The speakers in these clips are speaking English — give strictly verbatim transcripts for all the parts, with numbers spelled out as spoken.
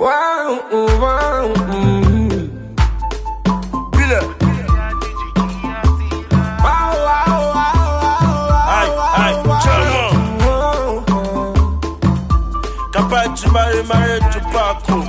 Wow, wow, mm. Pile. Wow, wow, wow, wow, Aïe, aïe, wow, wow. Capaz de marrer, marrer, tu paco.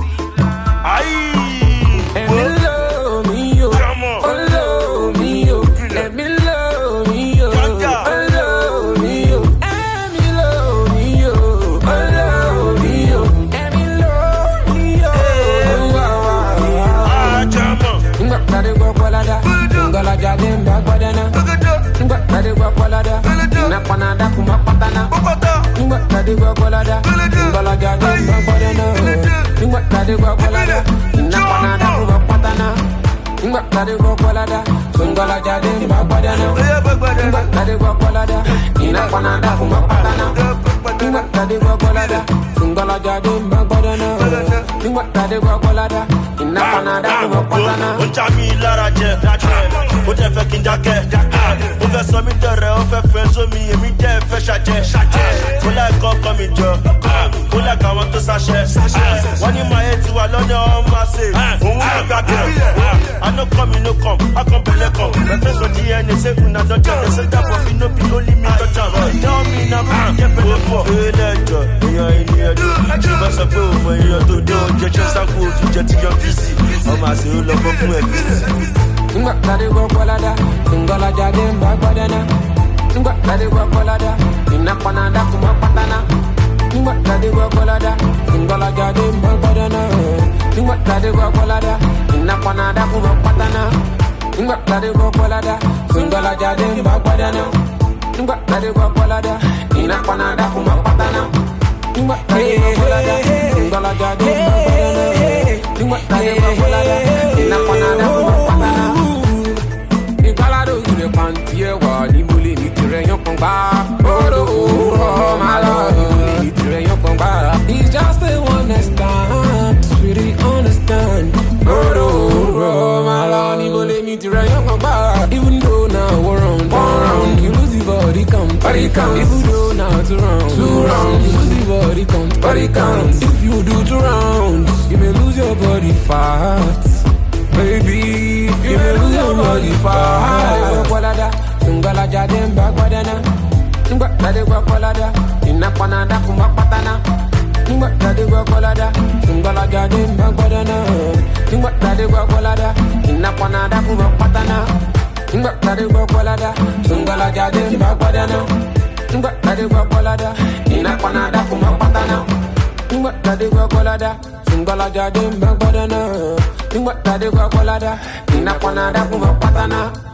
Aïe. Let me love me, yo. Oh, love me, yo. Let me love me, yo. Oh, love me, yo. Let me love me, yo. Oh, love me, yo. Let me love me, yo. Wow, wow, wow. Ah, chama. Nga tade go kwalada, ngala jade mbagwadana. Nga tade go kwalada, na panada kuma patana. Nga tade go kwalada, ngala jade mbagwadana. Nga tade go kwalada, na panada kuma patana. Nga tade go kwalada, ngala jade mbagwadana. Nga tade go kwalada, na panada kuma patana. Nga tade go kwalada, ngala jade mbagwadana. Nga tade go kwalada, na panada kuma patana. Ó já mi lára jẹ, ó dẹ̀ fẹ́ kí n dákẹ́. Ó fẹ́ sọ mí dẹ̀rẹ̀, ó fẹ́ fẹ́ sómi, èmi dẹ̀ fẹ́ ṣàjẹ́. Ó láìkọ́ ọkọ mi jọ, ó láìka àwọn tó ṣàṣẹ. Wọ́n ní màá yé tiwa lọ́nà ọmọ àṣẹ. Òun ló gbà bẹ̀rẹ̀. Àná kọ́ mi ló kàn, akọ̀bẹ̀lẹ̀ kàn. Rẹ̀fẹ́ sọ D N A ṣé kùnà dọ́jà. Ẹ̀sẹ̀ dàbọ̀ bí no be only me dọ́jà. Tell me na mo jẹ́ pẹ̀lẹ́ fọ̀. Fẹ́lẹ́ jọ, èèyàn ènìyàn dé. Ṣùgbọ́n sọ pé òun mọ èèyàn tó dé. Oúnjẹ jẹ́ sáko òtún jẹ́ ti yọ bísí. Ọmọ àṣẹ ó lọ fọ́ fún ẹ̀ bísí. Nga tade go kwalada, ngala jade mbagwadana. Nga tade go kwalada, ina panada kuma patana. Nga tade go kwalada, ngala jade mbagwadana. Nga tade go kwalada, ina panada kuma patana. Nga tade go kwalada, ngala jade mbagwadana. Nga tade go kwalada, ina panada kuma patana. Nga tade go kwalada, ngala jade mbagwadana. Nga tade go kwalada, ina panada kuma patana. Ìgbàládò ìrẹ̀ pàǹtí ẹ̀wà níbulẹ̀ ní tirẹ̀ yán kan gbá. Odò òwúrọ̀ máa lọ níbulẹ̀ ní tirẹ̀ yán kan gbá. It's just a one night stand, sweetie understand. Odò òwúrọ̀ máa lọ níbulẹ̀ ní tirẹ̀ yán kan gbá. Even though now one round, one round, you lose the body count, body count. Even though now two rounds, two rounds, you lose the body count, body count. If you do two rounds, you may lose your body fat. Baby, you may lose your body fast. Kwalada, ngala jade mbagwadana. Ngwa tade kwa kwalada, ina panada kuma patana. Ngwa tade kwa kwalada, ngala jade mbagwadana. Ngwa tade kwa kwalada, ina panada kuma patana. Ngwa tade kwa kwalada, ngala jade mbagwadana. Ngwa tade kwa kwalada, ina panada kuma patana. Ngwa tade kwa kwalada, ngala jade mbagwadana. Ngwa tade kwa kwalada, ina panada kuma patana.